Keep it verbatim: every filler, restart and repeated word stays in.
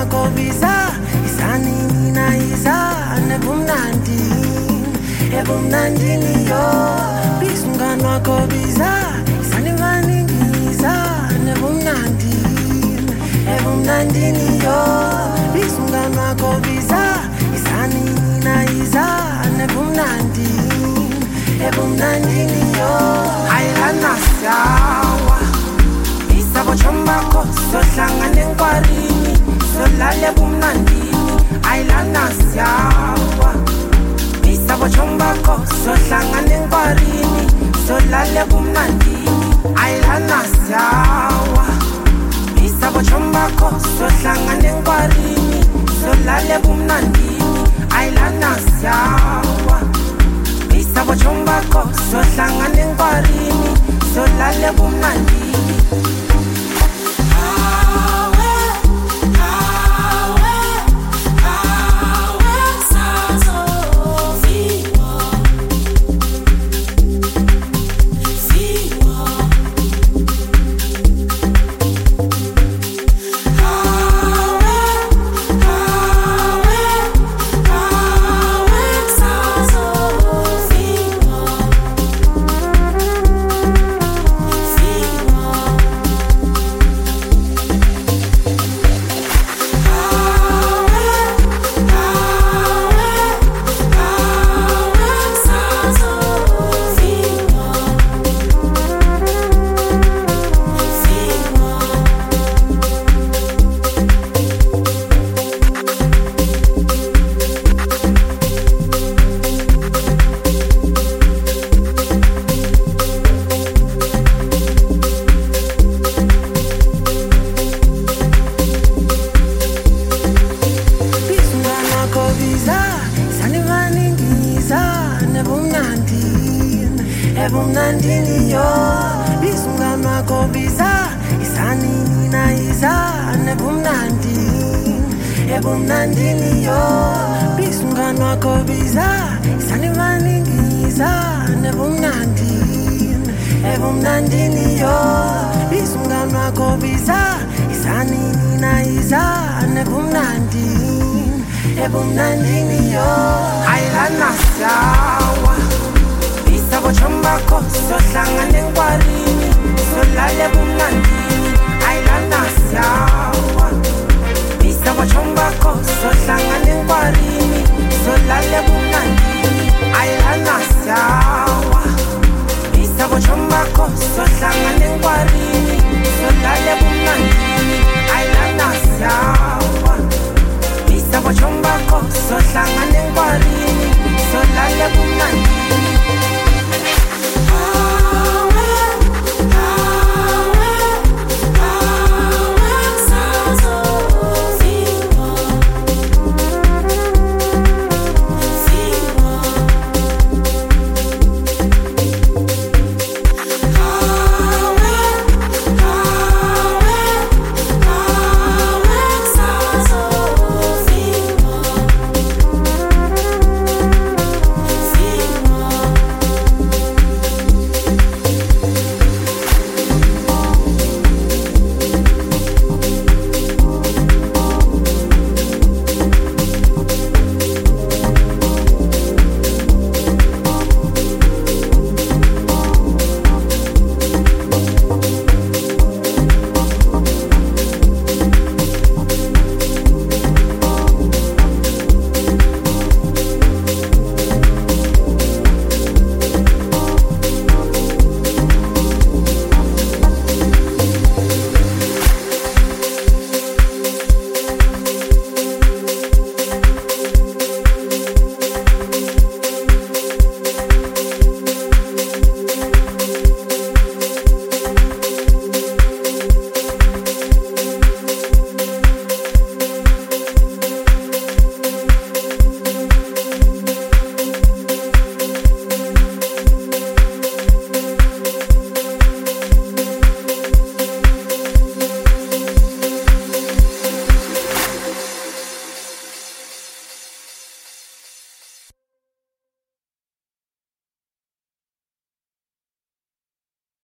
nwakho biza isanini na izane ebumnandini ebumnandini yo bisungani wakho biza isani maningi izane ebumnandini ebumnandini yo bisungani wakho biza isanini na izane ebumnandini ebumnandini yo ayilana sawa isabo chombako sohlangane nkwarini solale bumnandini ayilana sawa isabo chombako sohlangane nkwarini solale bumnandini ayilana sawa isabo chombako sohlangane nkwarini solale bumnandini ayilana sawa isabo chombako sohlangane nkwarini solale bumnandini ebumnandini yo bisungani wakho biza isanini na izane ebumnandini ebumnandini yo bisungani wakho biza isani maningi izane ebumnandini ebumnandini yo bisungani wakho biza isanini na izane ebumnandini ebumnandini yo ayilana sawa isabo chombako sohlangane nkwarini solale bumnandini ayilana sawa